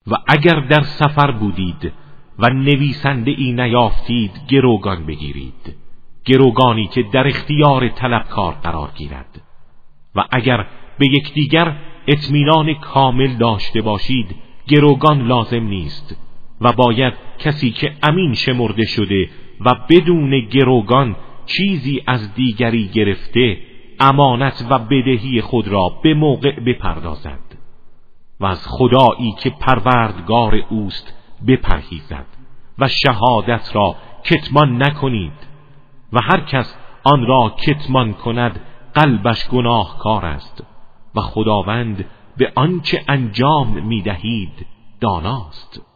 و اگر در سفر بودید و نویسنده ای نیافتید گروگان بگیرید، گروگانی که در اختیار طلبکار قرار گیرد. و اگر به یکدیگر اطمینان کامل داشته باشید گروگان لازم نیست و باید کسی که امین شمرده شده و بدون گروگان چیزی از دیگری گرفته امانت و بدهی خود را به موقع بپردازد و از خدایی که پروردگار اوست بپرهیزد و شهادت را کتمان نکنید و هر کس آن را کتمان کند قلبش گناهکار است و خداوند به آنچه انجام می‌دهید داناست.